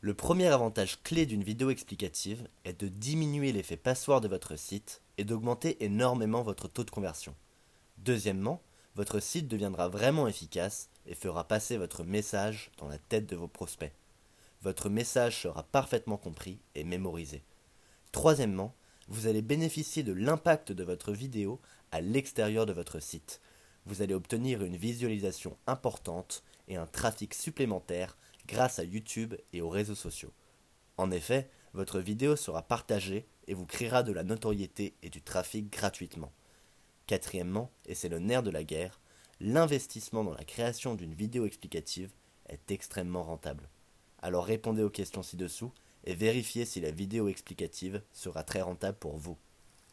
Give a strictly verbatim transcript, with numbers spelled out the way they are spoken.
Le premier avantage clé d'une vidéo explicative est de diminuer l'effet passoire de votre site et d'augmenter énormément votre taux de conversion. Deuxièmement, votre site deviendra vraiment efficace et fera passer votre message dans la tête de vos prospects. Votre message sera parfaitement compris et mémorisé. Troisièmement, vous allez bénéficier de l'impact de votre vidéo à l'extérieur de votre site. Vous allez obtenir une visualisation importante et un trafic supplémentaire grâce à YouTube et aux réseaux sociaux. En effet, votre vidéo sera partagée et vous créera de la notoriété et du trafic gratuitement. Quatrièmement, et c'est le nerf de la guerre, l'investissement dans la création d'une vidéo explicative est extrêmement rentable. Alors répondez aux questions ci-dessous et vérifiez si la vidéo explicative sera très rentable pour vous.